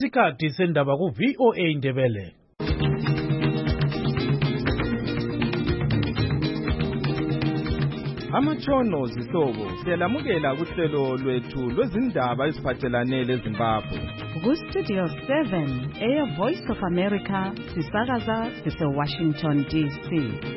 Isikhathi sendaba ku VOA Indebele. Amatshono zihlobo siyalamukela kuhlelo lwethu lwezindaba eziphathelane leZimbabwe. Ku Studio 7 Air Voice of America sisakaza sise Washington DC.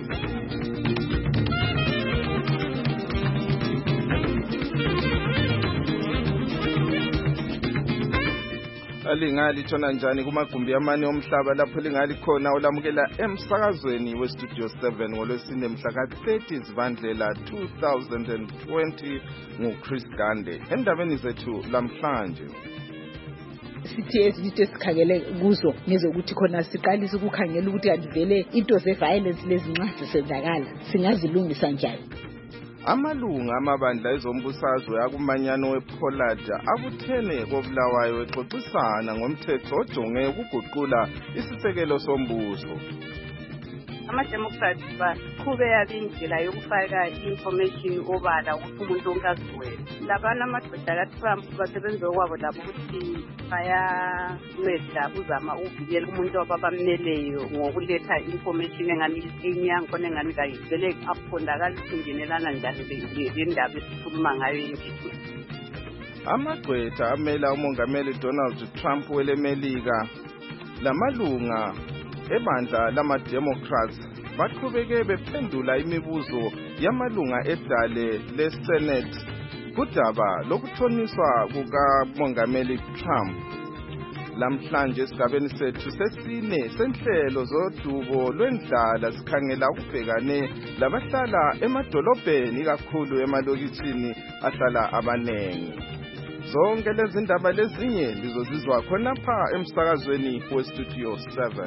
Lingalithona njani kumagumbi amane omhlaba lapho lingali khona olamukela emsakazweni we Studio 7 ngolwesine mhla ka-30 Zibandlela 2020 nguChris Gande. Endabeni zethu lamhlanje sithi ezinto esikhangele kuzo ngezokuthi khona siqalise ukukhangela ukuthi andivele into ze-violence lezinxazi senzakala singazilungisa njani. Amalunga amabandla ezombusazwe akumanyano wePollard abuthene koBulawayo exoxisana ngomthetho ojonge ukuguqula isisekelo sombuso. Ama-Democrats baqhube indlela yokufaka information obala ukuthi umuntu wonke azizwele. Labana amadoda kaTrump basebenza okwabo labo ukuthi bayanceda uzama ukuvikela umuntu ababamneleyo ngokuletha information engani enyankhona engani kayivele aphondakala ukungenelana njani lendaba esikhuluma ngayo yimpithi. Amagqwetha amela umongameli Donald Trump welemelika lamalunga ebandla lama-Democrats baqhubeke bephendula imibuzo yamalunga edale leSenate kudaba lokuthoniswa kukamongameli Trump. Lamhlanje esigabeni sethu sesine senhlelo zodubo lwendlala sikhangela ukubhekane labahlala emadolobheni kakhulu emalokitshini ahlala abanengi. Zonke lezi ndaba lezinye lizozizwa khonapha emsakazweni weStudio 7.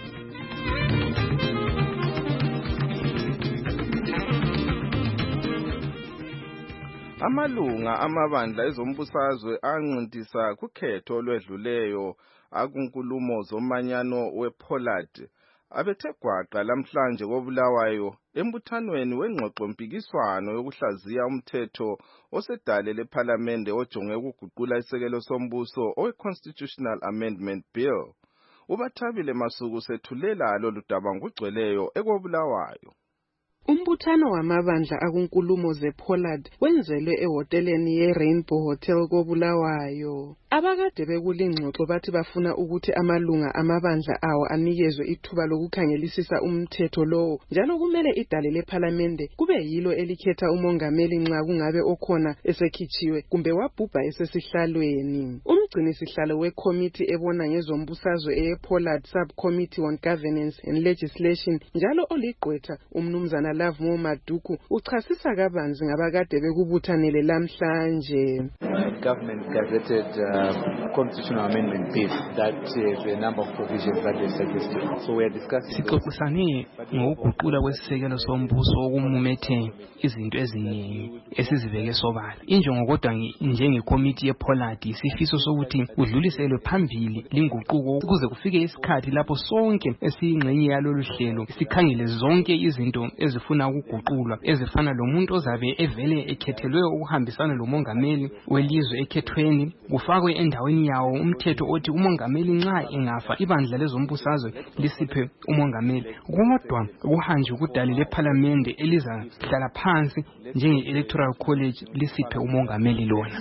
Amalunga amabandla ezombusazwe anqintisa kukhetho olwedluleyo akunkulumo zomanyano wePollard abethe gwaqa lamhlanje koBulawayo embuthanweni wengxoxo mpikiswano yokuhlaziya umthetho osedale lePhalamende ojonge ukuguqula isekelo sombuso owe-Constitutional Amendment Bill. Ubathabile Masuku sethulela lolu daba ngugcweleyo ekoBulawayo. Umbuthano wamabandla akunkulumo zePollard wenzelwe ehoteleni yeRainbow Hotel koBulawayo. Abakade bekulingxoxo bathi bafuna ukuthi amalunga amabandla awo anikezwe ithuba lokukhangelisisa umthetho lowo, njalo kumele idale lePhalamende kube yilo elikhetha umongameli nxa kungabe okhona esekhitshiwe kumbe wabhubha esesihlalweni. Umgcini sihlalo wekomiti ebona ngezombusazwe ePollard Subcommittee on Governance and Legislation njalo oligqwetha umnumzana Lavmo Maduku uchasisa kabanzi ngabakade bekubuthanele lamhlanje. Government gazetted constitutional amendment bill that a number of provisions that they suggested. So we are discussing. Sixoxisane ngokuguqula kwesisekelo sombuso okumumethe izinto eziningi esizibeke sobala. Injongo kodwa njengekomiti yePollard isifiso sokuthi udluliselwe phambili linguquko ukuze kufike isikhathi lapho sonke esiyingxenye yalolu hlelo sikhangele zonke izinto ezifuna ukuguqulwa ezifana lomuntu ozabe evele ekhethelwe ukuhambisana lomongameli welizwe ekhethweni kufakwe endaweni yawo umthetho othi umongameli nxa engafa ibandla lezombusazwe lisiphe umongameli kodwa kuhanjwe kudale lePhalamende elizahlala phansi njenge-electoral college lisiphe umongameli lona.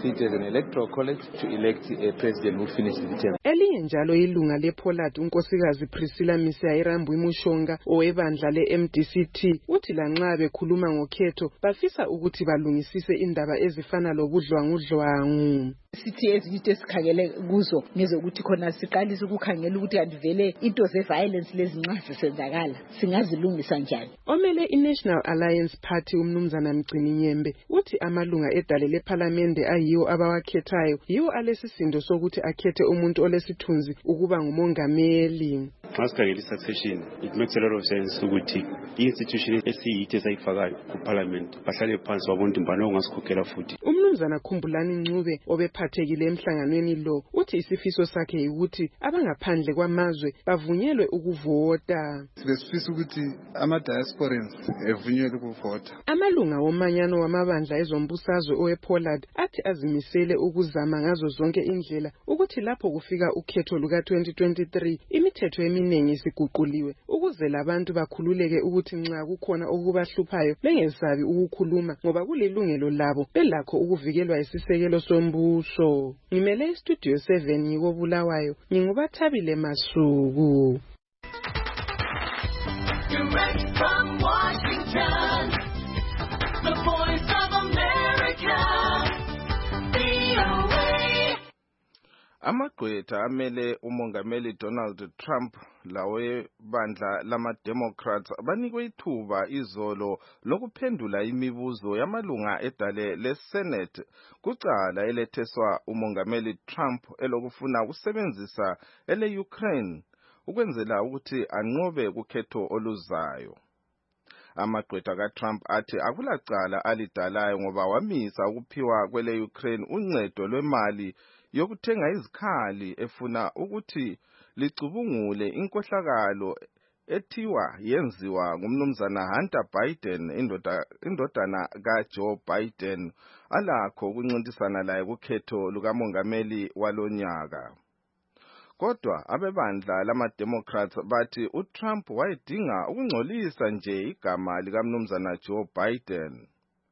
Elinye njalo ilunga lePollard unkosikazi Priscilla Misairambu Mushonga owebandla leMDCT uthi lanxa bekhuluma ngokhetho bafisa ukuthi balungisise indaba ezifana lobudlwangudlwangu. Sithi ezinto esikhangele kuzo ngezokuthi khona siqalise ukukhangela ukuthi andivele into ze-violence lezinxazi senzakala singazilungisa njani. Omele iNational Alliance Party umnumzana Mgcini Nyembe uthi amalunga edale lePhalamende ayiwo abawakhethayo yiwo alesisindo sokuthi akhethe umuntu olesithunzi ukuba ngumongameli. Masikhangela i-succession, it makes a lot of sense ukuthi i-institution esiyithi esayifakayo kuParliament bahlale phansi babone imbano ongasikhokhela futhi. umnumzana Khumbulani Ncube obephathekile emhlanganweni lo uthi isifiso sakhe ukuthi abangaphandle kwamazwe bavunyelwe ukuvota. Besifisa ukuthi ama-diasporans evunyelwe ukuvota. Amalunga womanyano wamabandla ezombusazwe owePollard athi azimisele ukuzama ngazo zonke indlela ukuthi lapho kufika ukhetho luka-2023 imithetho eminingi isiguquliwe ukuze labantu bakhululeke ukuthi nxa kukhona okubahluphayo bengesabi ukukhuluma ngoba kulilungelo labo belakho ukuvikelwa isisekelo sombuso. Ngimele iStudio 7 ngikobulawayo ngingubathabile Masuku. Direct from Washington, the Voice of America, VOA. Amagqwetha amele umongameli Donald Trump lawe bandla lama-Democrats banikwe ithuba izolo lokuphendula imibuzo yamalunga edale leSenate kucala eletheswa umongameli Trump elokufuna ukusebenzisa ele-Ukraine ukwenzela ukuthi anqobe ukhetho oluzayo. Amagqwetha kaTrump athi akulacala alidalayo ngoba wamisa ukuphiwa kwele-Ukraine uncedo lwemali yokuthenga izikhali efuna ukuthi licubungule inkohlakalo ethiwa yenziwa ngumnumzana Hunter Biden indodana kaJoe Biden alakho ukuncintisana laye kukhetho lukamongameli walonyaka. Kodwa abebandla lama-Democrats bathi uTrump wayedinga ukungcolisa nje igama likamnumzana Joe Biden.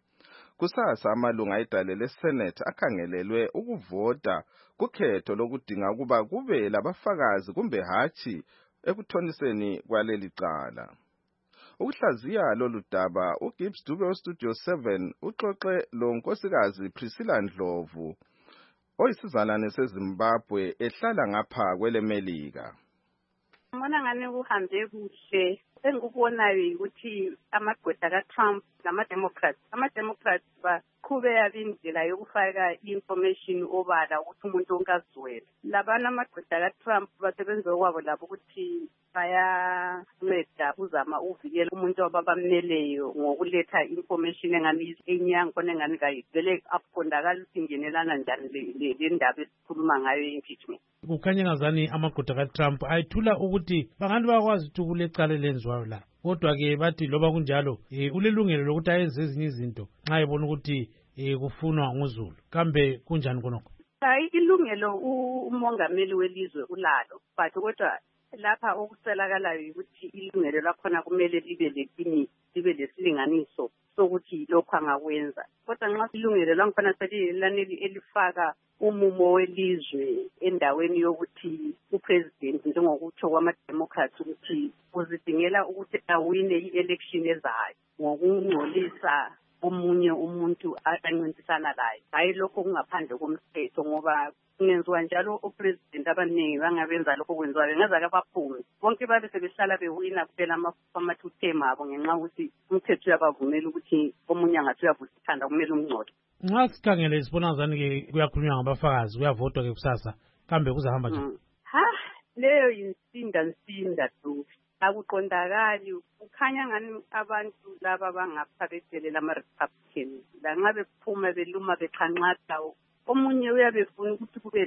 Kusasa amalunga edale leSenate akhangelelwe ukuvota kukhetho lokudinga ukuba kube labafakazi kumbe hatshi ekuthoniseni kwaleli cala. Ukuhlaziya lolu daba uGibbs Dube weStudio 7 uxoxe lo nkosikazi Priscilla Ndlovu oyisizalwane seZimbabwe ehlala ngapha kweleMelika. Ngibona ngani kuhambe kuhle. Engikubonayo ukuthi amagqwetha kaTrump nama-Democrats baqhubeka indlela yokufaka i-information obala ukuthi umuntu wonke azizwele. Labana amagqwetha kaTrump basebenza okwabo labo ukuthi bayanceda uzama uvikela umuntu ababamneleyo ngokuletha information engani enyango khona engani kayivele akuqondakala ukuthi ingenelana njani le ndaba esikhuluma ngayo impeachment. Kukhanya ngazani amagqwetha kaTrump ayithula ukuthi bangani bakwazi ukuthi kulecala lenziwayo la. Kodwa ke bathi loba kunjalo ulelungelo lokuthi ayenze ezinye izinto nxa ebona ukuthi kufunwa nguZulu. Kambe kunjani konoko? Hayi ilungelo umongameli welizwe ulalo. But kodwa lapha okuselakalayo ukuthi ilungelo lakhona kumele libe lesilinganiso sokuthi lokho angakwenza. Kodwa nxa ilungelo lakhona selilaneli elifaka umumo welizwe endaweni yokuthi upresident njengokuthi kwama-Democrats ukuthi uzidingela ukuthi awine i-election ezayo ngokungcolisa omunye umuntu ancintisana laye. Hayi lokho kungaphandle komthetho ngoba kungenziwa njalo upresident abaningi bangabenza lokho kwenziwa bengaza kabaphume bonke babe sebehlala bewina kuphela ama-2 term abo ngenxa ukuthi umthetho uyabavumela ukuthi omunye angathi uyavusa ikhanda kumele umngcolo. Nxa sikhangele sibona ngazani ke kuyakhulunywa ngabafakazi kuyavotwa ke kusasa kambe kuzahamba njani? Leyo insinda tu akuqondakali kukhanya ngani abantu laba bangaphathele lama-Republicans lanxa bephuma beluma beqhanqatha omunye uyabefuna ukuthi kube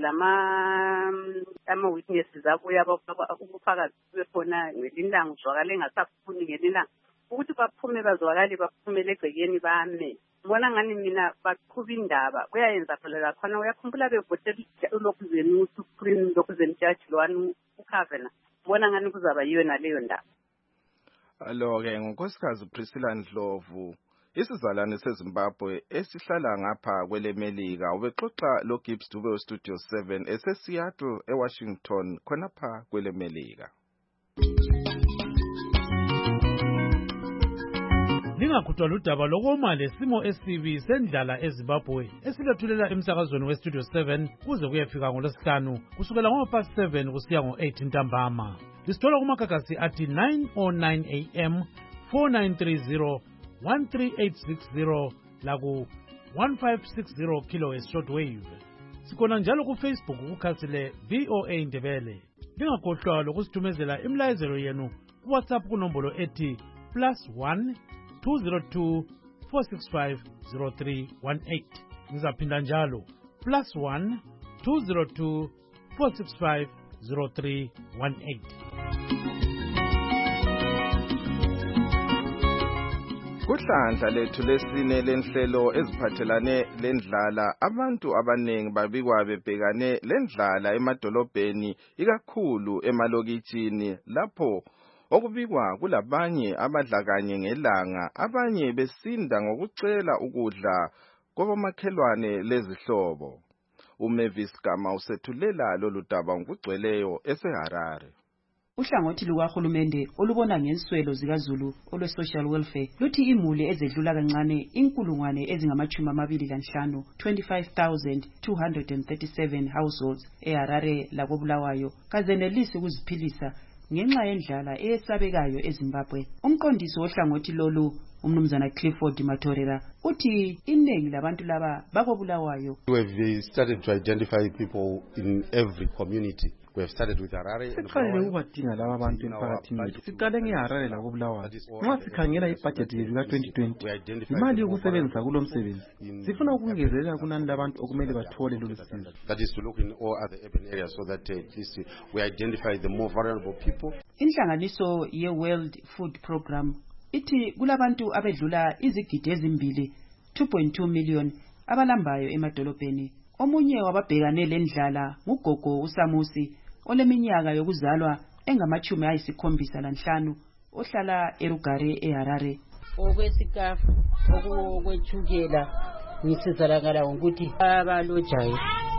ama-witnesses abo ubufakazi bube khona ngelinlanga uzwakale engasafuni ngelinlanga ukuthi baphume bazwakale baphumele egcekeni bame. Ngibona ngani mina baqhuba indaba kuyayenza phela lakhona uyakhumbula bevotela uLokuzeni uSupreme Lokuzeni Judge lwani uKavanaugh. Ngibona ngani kuzaba yiyo naleyo ndaba. Alo-ke ngonkosikazi Priscilla Ndlovu isizalwane seZimbabwe esihlala ngapha kweleMelika ubexoxa loGibbs Dube weStudio 7 eseSeattle eWashington khonapha kweleMelika. Lingakhuthwa ludaba lokoma lesimo esibi sendlala eZimbabwe esilethulela emsakazweni weStudio 7 kuze kuyefika ngolosihlanu kusukela ngo-7 kusiya ngo-8 ntambama. Lisithola kumakagasi athi 9:09 AM 4930 13860 laku 1560 kHz shortwave. Sikhona njalo kuFacebook kukhasile VOA Ndebele. Lingakhohlwa lokusithumezela imlayezelo yenu kuWhatsApp kunombolo ethi +1 202 465 0318. ngizaphinda njalo +1 202 465 0318. Kuhlandla lethu lesine lenhlelo eziphathelane lendlala, abantu abanengi babikwa bebhekane lendlala emadolobheni ikakhulu emalokitshini lapho okubikwa kulabanye abadla kanye ngelanga, abanye besinda ngokucela ukudla kwabomakhelwane lezihlobo. uMavis Gama usethulela lolu daba ngokugcweleyo eseHarare. Uhlangothi lukahulumende olubona ngenswelo zikaZulu olwe-social welfare luthi imuli ezedlula kancane 25,025 25,237 households eHarare lakobulawayo kazenelisi ukuziphilisa ngenxa yendlala eyesabekayo eZimbabwe. Umqondisi wohlangothi lolu umnumzana Clifford Matorera uthi iningi labantu laba bakobulawayo. We have started to identify people in every community. We have started with Harare. Siqalile ukubadinga laba bantu emphakathini wethu. Siqale ngeHarare lakobulawayo. Nxa sikhangela ibudget yethu ka-2020, imali yokusebenzisa kulo msebenzi. Sifuna ukungezelela kunani labantu okumele bathole lolu sizo. That is to look in all other urban areas so that at least we identify the more vulnerable people. Inhlanganiso ye-World Food Program ithi kulabantu abedlula izigidi ezimbili 2.2 million abalambayo emadolobheni. Omunye wababhekane lendlala ngugogo uSamusi oleminyaka yokuzalwa engama-75 ohlala eRugare eHarare. Okwesikafu okwethukela ngisizalakala ngokuthi abalojayo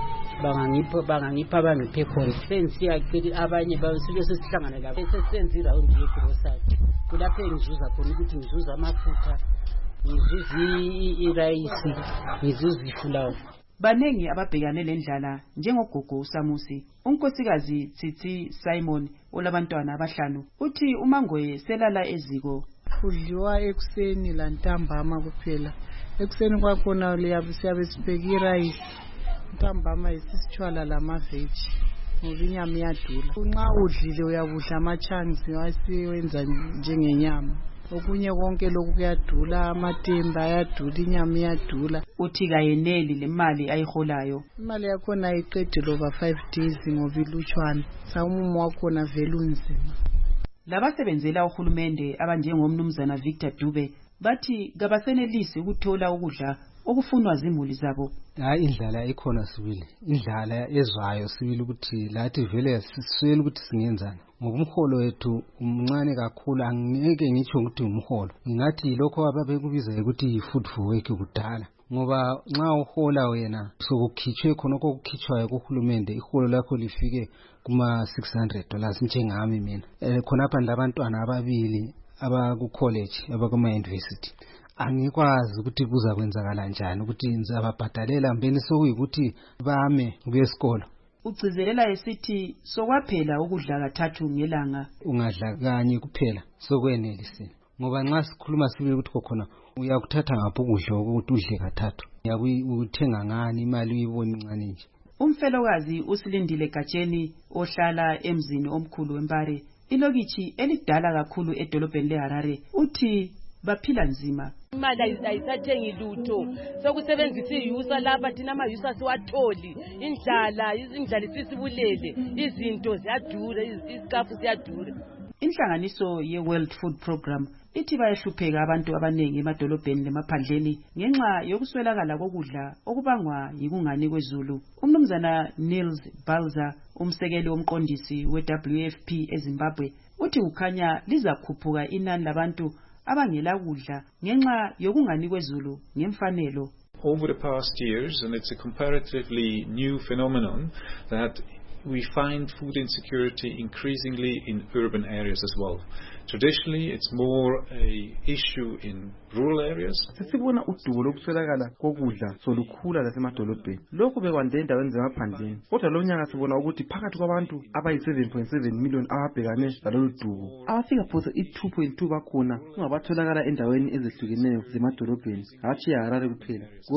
bangangipha bangiphe khona sensiyakhe abanye basuke sesihlangana lapho sesenza iround yegrocery kulapho engizuza khona ukuthi ngizuza amafutha ngizuza irayisi ngizuza ifulawa. Banengi ababhekane lendlala njengogogo uSamusi. Unkosikazi Tsitsi Simon olabantwana abahlanu uthi uMangoye selala eziko. Kudliwa ekuseni lantambama kuphela. Ekuseni kwakhona siyabe sibheka irayisi, ntambama isisithwala lamaveji ngoba inyama iyadula. Nxa udlile uyabudla ama-chunks wasiwenza njengenyama. Okunye konke lokhu kuyadula, amatemba ayadula, inyama iyadula. Uthi kayeneli le mali ayiholayo. Imali yakhona ayiqedile over 5 days ngoba ilutshwana. Sawumumo wakhona vele unzima. Labasebenzela uhulumende abanjengomnumzana Victor Dube bathi kabasenelisi ukuthola ukudla okufunwa zimuli zabo. Indlala ikhona sibili. Indlala ezwayo sibili ukuthi lathi vele siswele ukuthi singenzani. Ngokumholo wethu umncane kakhulu, angeke ngitsho ukuthi umholo. Ngingathi lokho ababekubiza ukuthi food for work kudala. Ngoba nxa uhola wena sokukhitshwe khona okukhitshwayo kuhulumende iholo lakho lifike kuma $600 njengami mina. Khonapha labantwana ababili abaku college abakuma university. Angikwazi ukuthi kuza kwenzakala kanjani ukuthi ngizababhadalela mbeni sokuyikuthi bame kuyesikolo. Ugcizelela esithi sokwaphela ukudla kathathu ngelanga. Ungadla kanye kuphela sokwenelisile. Ngoba nxa sikhuluma sibili ukuthi khona uyakuthatha ngapho ukudla ukuthi udle kathathu. Uyakuthenga ngani imali uyibona incane nje. Umfelokazi uSilindile Gatsheni ohlala emzini omkhulu weMpare, ilokithi elidala kakhulu edolobheni leHarare, uthi baphila nzima. Imali ayisathengi lutho sokusebenzisa iyusa lapha thina amayusa siwatholi. Indlala isisibulele, izinto ziyadura, isikafu siyadura. Inhlanganiso ye-World Food Program ithi bayahlupheka abantu abanengi emadolobheni lemaphandleni ngenxa yokuswelakala kokudla okubangwa yikungani kwezulu. Umnumzana Niels Balza, umsekeli womqondisi we-WFP eZimbabwe, uthi kukhanya lizakhuphuka inani labantu abangela kudla ngenxa yokungani kwezulu ngemfanelo. Over the past years, and it's a comparatively new phenomenon, that we find food insecurity increasingly in urban areas as well. Traditionally, it's more a issue in rural areas. Sesibona udubo lokuswelakala kokudla solukhula lasemadolobheni. Lokhu bekwande endaweni zemaphandleni. Kodwa lo nyaka sibona ukuthi phakathi kwabantu abayi-7.7 million ababhekane lalolu dubo, abafika phose i-2.2 bakhona kungabatholakala endaweni ezehlukeneyo zemadolobheni, hatshi eHarare kuphela, kodwa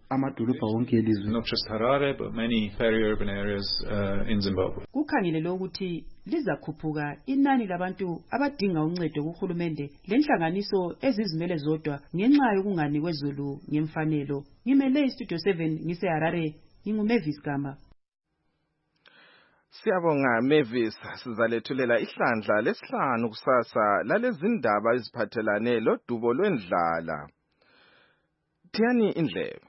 amadolobha wonke elizwe. Not just Harare, but many peri-urban areas in Zimbabwe. Kukhangelelwe ukuthi lizakhuphuka inani labantu abadinga uncedo kuhulumende lenhlanganiso ezizimele zodwa ngenxa yokungani kwezulu ngemfanelo. Ngimele iStudio 7 ngiseHarare, nginguMavis Gama. Siyabonga Mavis, sizalethulela ihlandla lesihlanu kusasa lalezindaba eziphathelane lodubo lwendlala. Thiyani indlebe.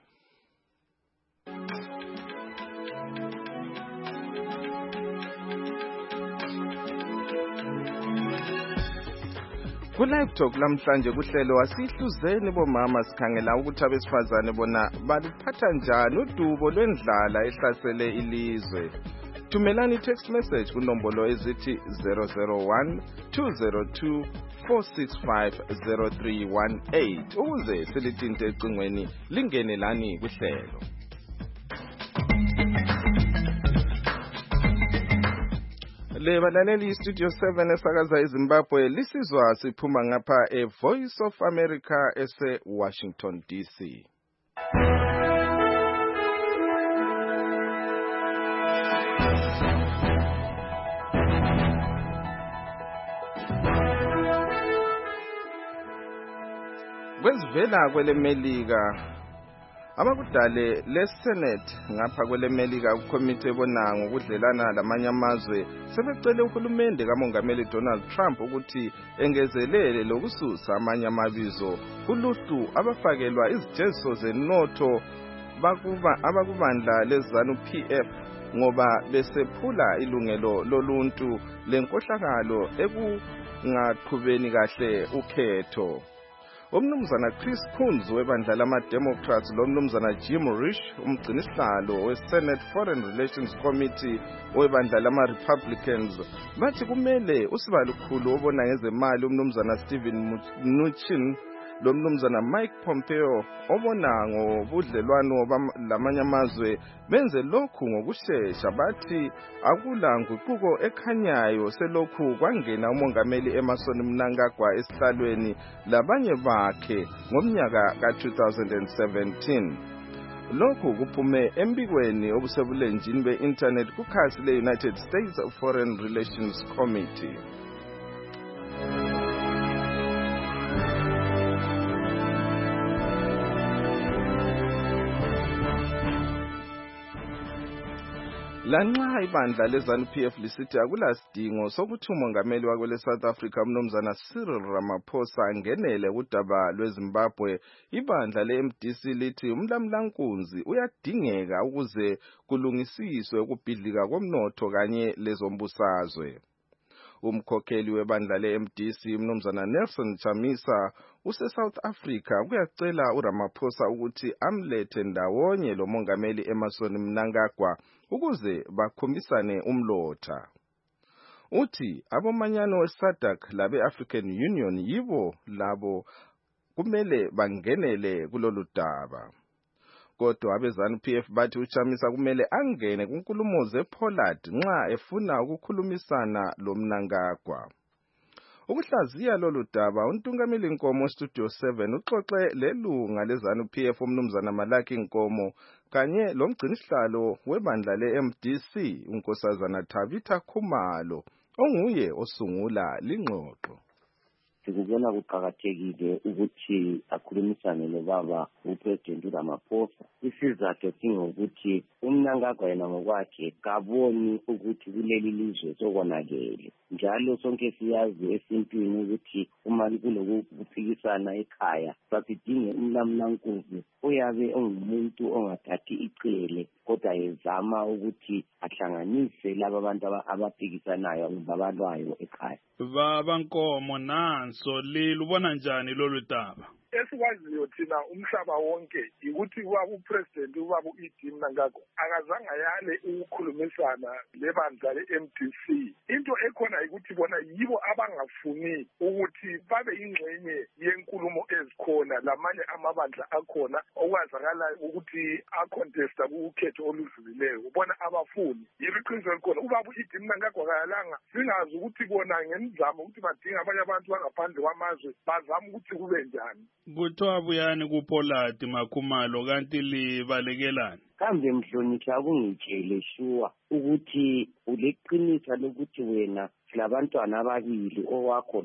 Ku-Live Talk lamhlanje kuhlelo wasihluzeni bomama sikhangela ukuthi abesifazane bona baluphatha njani udubo lwendlala ehlasele ilizwe. Thumelani text message kunombolo ezithi 001 202 465 0318 ukuze silithinte ecingweni lingene lani kuhlelo. Lebalaleli Studio 7 esakaza eZimbabwe lisizwa siphuma ngapha eVoice of America ese Washington DC. Kwezivela kwelemelika abakudale leSenate ngapha kwelemelika ukomite ebona ngokudlelana lamanye amazwe sebecele uhulumende kamongameli Donald Trump ukuthi engezelele lokususa amanye amabizo kuluhlu abafakelwa izijeziso zenotho abakubandla leZanu PF ngoba besephula ilungelo loluntu lenkohlakalo ekungaqhubeni kahle ukhetho. Umnumzana Chris Coons webandla lama-Democrats lomnumzana Jim Risch umgcinisihlalo we-Senate Foreign Relations Committee webandla lama-Republicans bathi kumele usibalukhulu obona ngezemali umnumzana Stephen Mnuchin lomnumzana Mike Pompeo obona ngobudlelwano lamanye amazwe benze lokhu ngokushesha bathi akula nguquko ekhanyayo selokhu kwangena umongameli Emmerson Mnangagwa esihlalweni labanye bakhe ngomnyaka ka-2017. Lokhu kuphume embikweni obusebulenjini be-internet kukhasi le-United States Foreign Relations Committee. Lanxa ibandla leZanu PF lisithi akulasidingo sokuthi umongameli wakwele South Africa umnumzana Cyril Ramaphosa angenele kudaba lweZimbabwe, ibandla leMDC lithi umlamlankunzi uyadingeka ukuze kulungisiswe ukubhidlika komnotho kanye lezombusazwe. Umkhokheli webandla leMDC umnumzana Nelson Chamisa use-South Africa uyacela uRamaphosa ukuthi amlethe ndawonye lo mongameli Emmerson Mnangagwa ukuze bakhomisane umlotha. Uthi abomanyano weSADC labe-African Union yibo labo kumele bangenele kulolu daba. Kodwa abeZanu PF bathi uChamisa kumele angene kunkulumo zePollard nxa efuna ukukhulumisana loMnangagwa. Ukuhlaziya lolu daba untungameli Nkomo Studio 7 uxoxe lelunga leZanu PF umnumzana Malaki Nkomo kanye lomgcinisihlalo webandla leMDC unkosazana Thabitha Khumalo onguye osungula lingxoxo. Sikubona kuqakathekile ukuthi akhulumisane lobaba uPresident uRamaphosa. Isizathu singokuthi uMnangagwa yena ngokwakhe kaboni ukuthi kuleli lizwe sokonakele. Njalo sonke siyazi esintwini ukuthi uma kulokuphikisana ekhaya sasidinge umlamlankunzi uyabe ongumuntu ongathathi icele kodwa ezama ukuthi ahlanganise laba abantu abaphikisanayo ababalwayo ekhaya. Baba Nkomo nanso lilubona njani lolu daba? Esikwaziyo thina umhlaba wonke ukuthi ubaba uPresident ubaba uED Mnangagwa akazange yale ukukhulumisana lebandla leMDC. Into ekhona ukuthi bona yibo abangafuni ukuthi babe ingxenye yenkulumo ezikhona lamanye amabandla akhona okwazakala ukuthi acontesta kukhetho oludlulileyo ubona abafuni yiliqiniso likhona ubaba uIdi Mnangagwa kayalanga singazi ukuthi bona ngemizamo ukuthi badinga abanye abantu bangaphandle kwamazwe bazama ukuthi kube njani. Kuthiwa buyani kuPollard Makhumalo kanti libalekelani? Kambe Mhlonishwa akungitshele shuwa ukuthi uleqinisa lokuthi wena silabantwana ababili owakho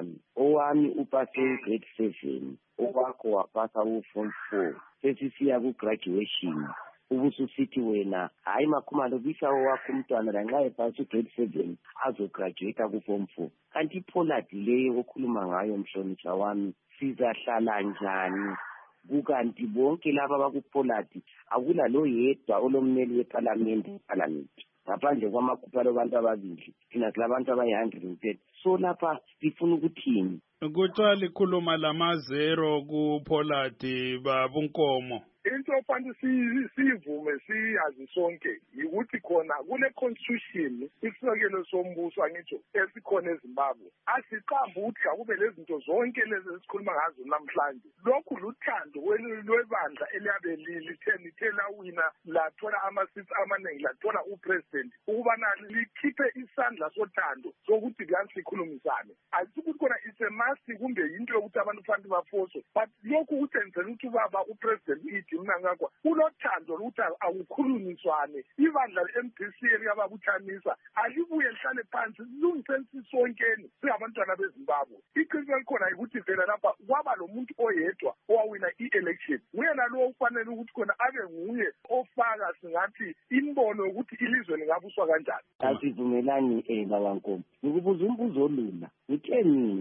owami upase grade 7 owakho wapasa uform 4 sesisiya ku-graduation ubususithi wena hayi Makhumalo bisa owakho umntwana lanxa epasa grade 7 azograduate ku-form 4 kanti iPollard leyo okhuluma ngayo Mhlonishwa wami sizahlala njani kukanti bonke laba bakuPollard akulalo yedwa olommeli weparliament ngaphandle kwamakupalo abantu ababili thina silabantu abayi-130 so lapha sifuna ukuthini kuthiwa likhuluma lamazero kuPollard babunkomo into ofanele siyivume siyazi sonke yikuthi khona kule constitution isisekelo sombuso angitsho esikhona eZimbabwe asiqambe ukuthi akube lezinto zonke lezi esikhuluma ngazo namhlanje lokhu luthando lwebandla eliyabe lithe lawina lathola ama-seats amaningi lathola upresident ukubana likhiphe isandla sothando sokuthi kuyani sikhulumisane asikuthi khona it's a must kumbe yinto yokuthi abantu kufanele bafoswe but lokhu kutshengisa ukuthi ubaba upresident Mnangagwa unothando lokuthi akukhulunyiswane ibandla le-MDC eliyababuthanisa alibuye lihlale phansi lilungiseni sonkeni singabantwana beZimbabwe iqiniso likhona ukuthi vela lapha kwaba lo muntu oyedwa owawina i-election nguyena lo ufanele ukuthi khona abe nguye ofaka singathi imbono yokuthi ilizwe lingabuswa kanjani. Asivumelani babankomo ngikubuza umbuzo olula ngithe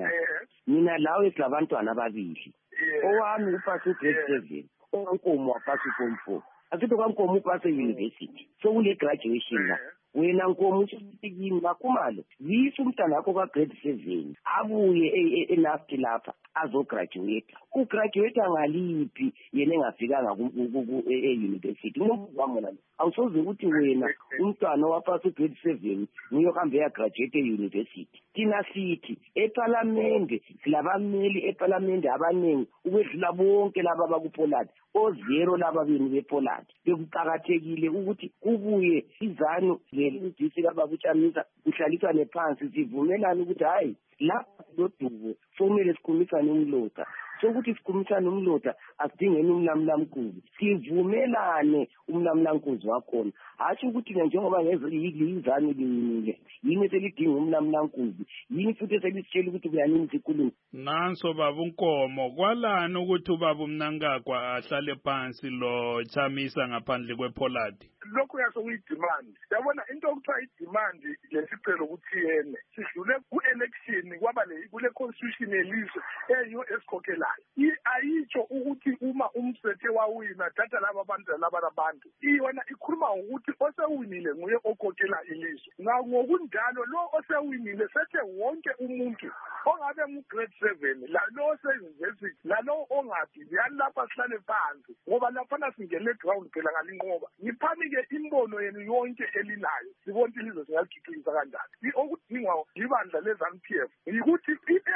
mina lawe silabantwana ababili owami upase grade 7 onkomo wapasa uform 4 asithi kwankomo upase university so kule graduation la wena nkomo usifikini Makhumalo yisa umntana wakho ka-grade 7 abuye enafti lapha azograduate ugraduate ngaliphi yena engafikanga e-university ngomvamona awusoze ukuthi wena umntwana wapasa u-grade 7 nguyohambe yagraduate e-university thina sithi eParliament silabameli eParliament abaningi ukwedlula bonke laba bakuPollard ozero laba benu bePollard bekuqakathekile ukuthi kubuye izanu le-MDC kababutshamisa kuhlalisane phansi sivumelane ukuthi hayi lapha lodubo somele sikhulumisane umlota sokuthi sikhulumisane umlota asidingeni umlamlamkuzi sivumelane umlamlamkuzi wakhona hatshi ukuthi njengoba ngeziyizanu linile yini selidinga umlamlamkuzi yini futhi selisitshela ukuthi kuyanini sikhuluma nanso babunkomo kwalani ukuthi ubaba Mnangagwa ahlale phansi lo Chamisa ngaphandle kwePollard lokhu uyasokuyidemand yabona into okuthiwa idemand lesicelo ukuthi yene sidlule ku-election kwaba kule constitution yelizwe eyiyo esikhokhelayo ayitsho ukuthi uma umsethe wawina thatha laba abantu labantu iyona ikhuluma ngokuthi osewinile nguye okhokhela ilizwe ngokunjalo lo osewinile sethe wonke umuntu ongabe mu-grade 7 lo ose-university lalo ongabi yalapha sihlale phansi ngoba laphana singene ground phela ngalinqoba ngiphami-ke imbono yenu yonke elinayo sibonke ilizwe singalithuthukisa kanjani okudingwa ibandla le-ZANU-PF yikuthi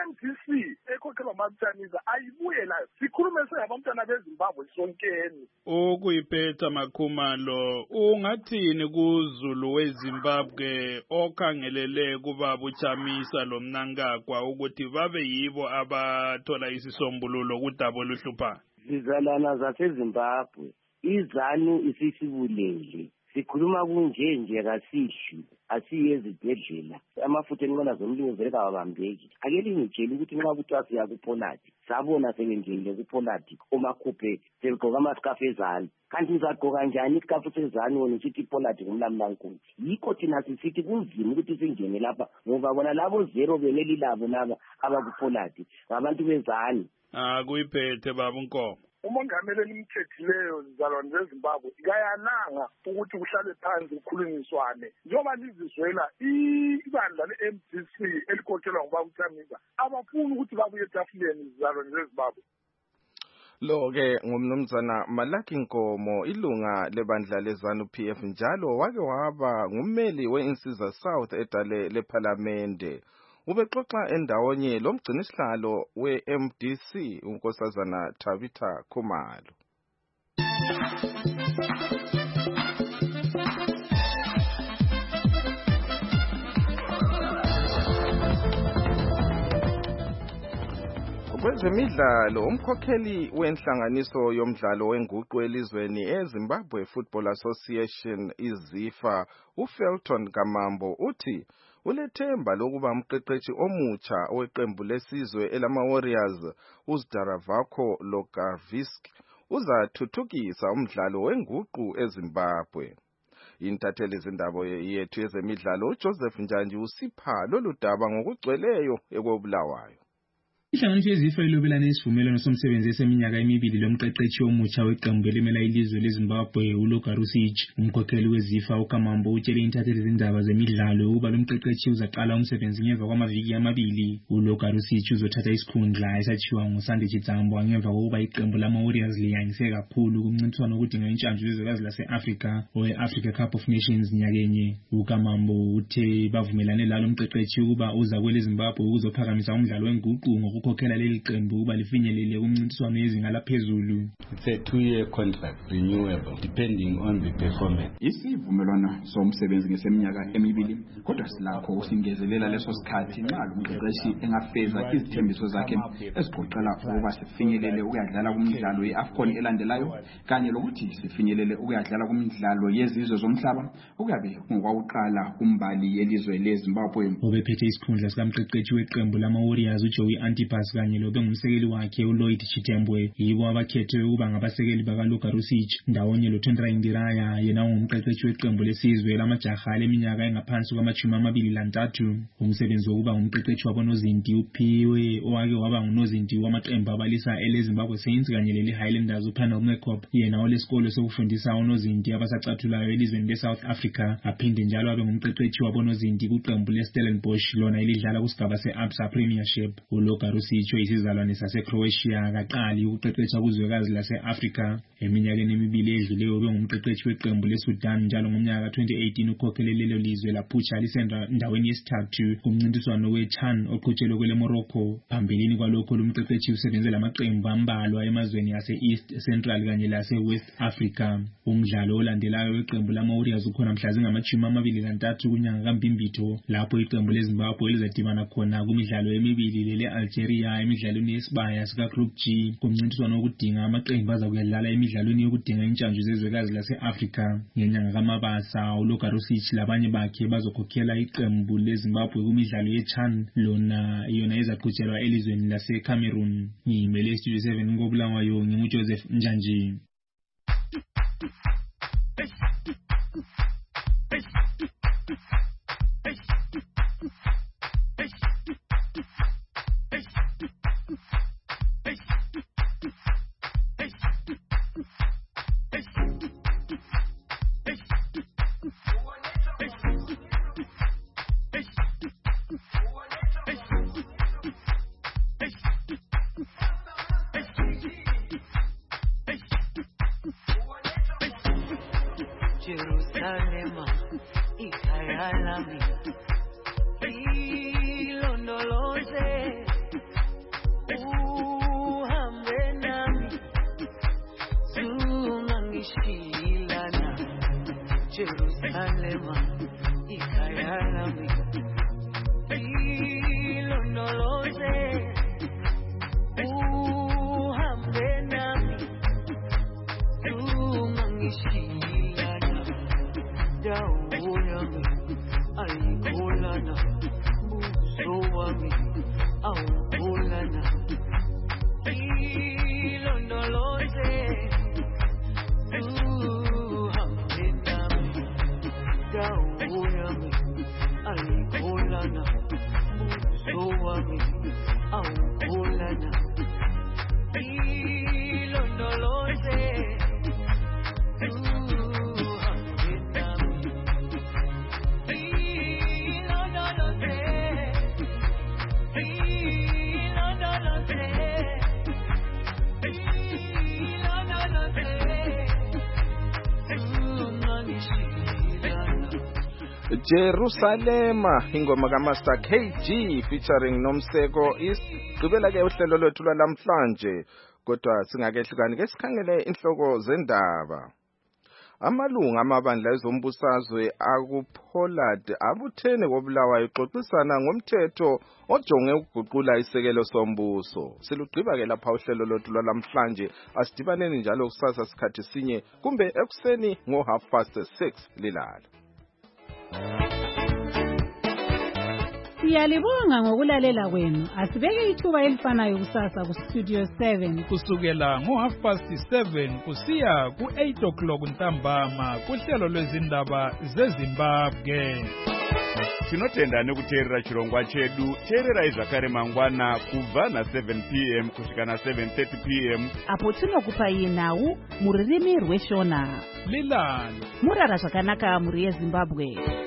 i-MDC ekhokhelwa uMabuthanisa ayibuye layo sikhulume sengabantwana beZimbabwe sonkeni ukuyiphetha Makhumalo ungathini kuZulu weZimbabwe okhangelele kubaba uChamisa lo Mnangagwa ukuthi babe yibo abathola isisombululo kudaba oluhluphayo zizalana zaseZimbabwe izanu isisibulele sikhuluma kunje kasihli asiye ezibhedlela amafutha enqola zomlilo vele kawabambeki ake lingitshela ukuthi nxa kuthiwa siya kuPollard sabona sebengenile kuPollard omakhuphe segqoka amasikafu ezanu kanti ngizagqoka njani isikafu sezanu wena usithi iPollard ngumlamlankulu yikho thina sisithi kunzima ukuthi singene lapha ngoba bona labo zero beneli labo laba abakuPollard ngabantu bezani kuyiphethe baba uNkomo umongameli elimthethileyo zizalwane zeZimbabwe kayalanga ukuthi kuhlale phansi kukhulunyiswane njengoba lizizwela ibandla le-MDC elikhokhelwa ngubaba uChamisa abafuni ukuthi babuye etafuleni zizalwane zeZimbabwe Lo-ke ngumnumzana Malaki Nkomo, ilunga lebandla leZANU-PF njalo wake waba ngummeli we-Insiza South edale lephalamende. Ubexoxa endawonye lomgcinisihlalo we-MDC unkosazana Tabitha Khumalo. Kwezemidlalo, umkhokheli wenhlanganiso yomdlalo wenguqu elizweni eZimbabwe Football Association iZIFA uFelton Kamambo uthi ulethemba lokuba umqeqeshi omutsha weqembu lesizwe elama-Warriors uZdaravako Logarvisk uzathuthukisa umdlalo wenguqu eZimbabwe. Intatheli zindaba yethu yezemidlalo uJoseph Njanji usipha lolu daba ngokugcweleyo eKobulawayo. Inhlanganiso yeZIFA ilobelane isivumelwano somsebenzi eseminyaka emibili lomqeqeshi omutsha weqembu elimela ilizwe leZimbabwe uLogarvic. Umkhokheli weZIFA uKamambo utshele intatheli zindaba zemidlalo ukuba lomqeqeshi uzaqala umsebenzi ngemva kwamaviki amabili. uLogarvic uzothatha isikhundla esachiwa nguSande Chitsambo ngemva kokuba iqembu lama-Warriors liyangise kakhulu kumncintiswano wokudinga intshantshu yezwekazi lase-Afrika owe-Africa Cup of Nations nyakenye. uKamambo uthe bavumelane lalo mqeqeshi ukuba uza kwele Zimbabwe ukuzophakamisa umdlalo wenguqu ukhokhela leli qembu ukuba lifinyelele kumncintiswano yezinga laphezulu. It's a 2-year contract renewable depending on the performance. Isivumelwano somsebenzi ngeseminyaka emibili kodwa silakho usingezelela leso sikhathi nxa umqeqeshi engafeza izithembiso zakhe ezigoqela ukuba sifinyelele ukuyadlala kumidlalo ye-AFCON elandelayo kanye lokuthi sifinyelele ukuyadlala kumidlalo yezizwe zomhlaba okuyabe ngokwakuqala kumbali yelizwe leZimbabwe. Obephethe isikhundla sikamqeqeshi weqembu lama-Warriors uJoey Antipas kanye lobe ngumsekeli wakhe uLloyd Chitembwe yibo abakhethe ukuba ngabasekeli bakaLogarvic ndawonye loThendra Indiraya yena ungumqeqeshi weqembu lesizwe lamajaha leminyaka engaphansi kwama-23. Umsebenzi wokuba ngumqeqeshi wabonozinti uphiwe owake waba ngunozinti wamaqembu abalisa eleZimbabwe Saints kanye leli-Highlanders uPanel Mekop yena olesikolo sokufundisa onozinti abasacathulayo elizweni leSouth Africa aphinde njalo abe ngumqeqeshi wabonozinti kuqembu leStellenbosch lona elidlala kusigaba se-ABSA Premiership. uLogarvic isizalwane saseCroatia kaqali ukuqeqesha kuzwekazi lase-Afrika. Eminyakeni emibili edluleyo ubengumqeqeshi weqembu leSudan njalo ngomnyaka ka-2018 ukhokhele lelo lizwe laphutsha lisendaweni yesithathu kumncintiswano weChan oqhutshelwe kwele Morocco. Phambilini kwalokho lumqeqeshi usebenze lamaqembu ambalwa emazweni ase-East Central kanye lase-West Africa. Umdlalo olandelayo weqembu lama-Warriors ukhona mhla zingama-23 kunyanga kaMbimbitho lapho iqembu leZimbabwe lizadibana khona kumidlalo emibili lele-Algeria emidlalweni yesibaya sika-Group G kumncintiswano wokudinga amaqembu azakuyadlala emidlalweni yokudinga intshantshu zezwekazi lase-Afrika. Ngenyanga kaMabasa uLogarvic labanye bakhe bazokhokhela iqembu leZimbabwe kumidlalo yeChan yona ezaqhutshelwa elizweni laseCameroon. Ngiyimele iStudio 7 koBulawayo nginguJoseph Njanji. Jerusalema ikhaya lami ilondoloze uhambe nami zungangishilana Jerusalema ikhaya lami ilondoloze uhambe nami zungangishilana dawo yami ayikholana buso wami awukholana ilondoloze uhambe nami dawo yami ayikholana buso wami awukholana ilondoloze Jerusalema ingoma kaMaster KG featuring Nomseko isigqibela ke uhlelo lwethu lwalamhlanje kodwa singakehlukani ke sikhangele inhloko zendaba. Amalunga amabandla ezombusazwe akuPollard abuthene koBulawayo ixoxisana ngomthetho ojonge ukuguqula isekelo sombuso. Silugqiba ke lapha uhlelo lwethu lwalamhlanje asidibaneni njalo kusasa sikhathi sinye kumbe ekuseni ngo6:30 lilala. Siyalibonga ngokulalela kwenu. Asibeke ithuba elifanayo kusasa ku Studio 7 kusukela ngo7:30 kusiya ku8 ntambama kuhlelo lwezindaba zeZimbabwe. Tinotenda nekuteerera chirongwa chedu. Teererai zvakare mangwana kubva na7 p.m. kusvika na7:30 p.m. apo tinokupai nhau muririmi rweshona. Lilani Murara zvakanaka muri yeZimbabwe.